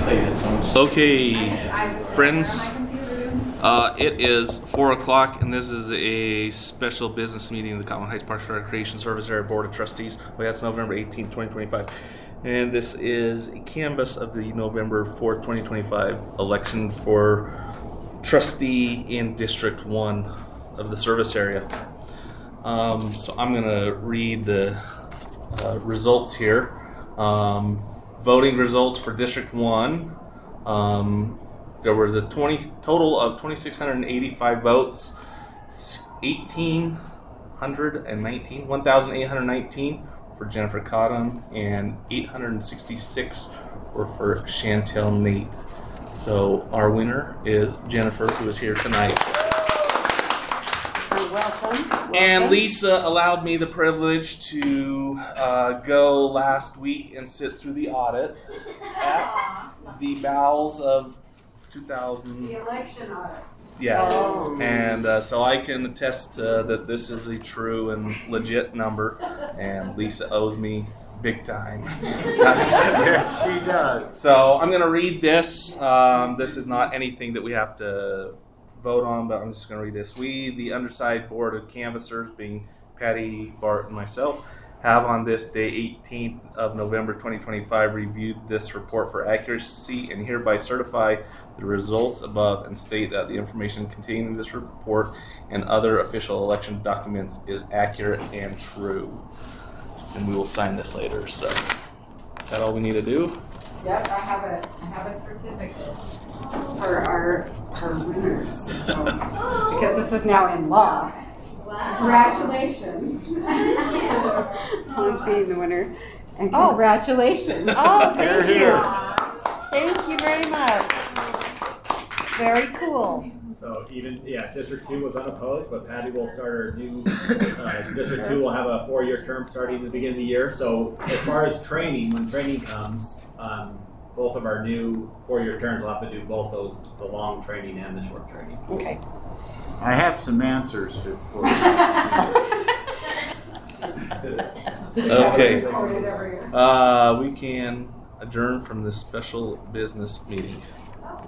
Okay, friends, it is 4 o'clock, and this is a special business meeting of the Common Heights Parks and Recreation Service Area Board of Trustees. Well, that's November 18th, 2025. And this is a canvass of the November 4th, 2025 election for trustee in District 1 of the service area. So I'm going to read the results here. Voting results for District 1. There was a total of 2,685 votes, 1,819 for Jennifer Cotton, and 866 were for Chantel Nate. So our winner is Jennifer, who is here tonight. Welcome. And Lisa allowed me the privilege to go last week and sit through the audit at the bowels of 2000. The election audit. Yeah. Oh. And so I can attest that this is a true and legit number, and Lisa owes me big time. Yes, she does. So I'm going to read this. This is not anything that we have to vote on, but I'm just going to read this. We, the underside board of canvassers, being Patty, Bart, and myself, have on this day, 18th of November 2025, reviewed this report for accuracy and hereby certify the results above and state that the information contained in this report and other official election documents is accurate and true. And we will sign this later. So, is that all we need to do? Yep, I have a certificate for our winners. So, because this is now in law. Wow. Congratulations on being the winner. And congratulations. Oh, thank you. Here. Thank you very much. Very cool. So District 2 was unopposed, but Patty will start her new, District 2 will have a 4-year term starting at the beginning of the year. So as far as training, when training comes, both of our new 4-year terms will have to do both those, the long training and the short training. Okay. I have some answers for you. Okay. We can adjourn from this special business meeting.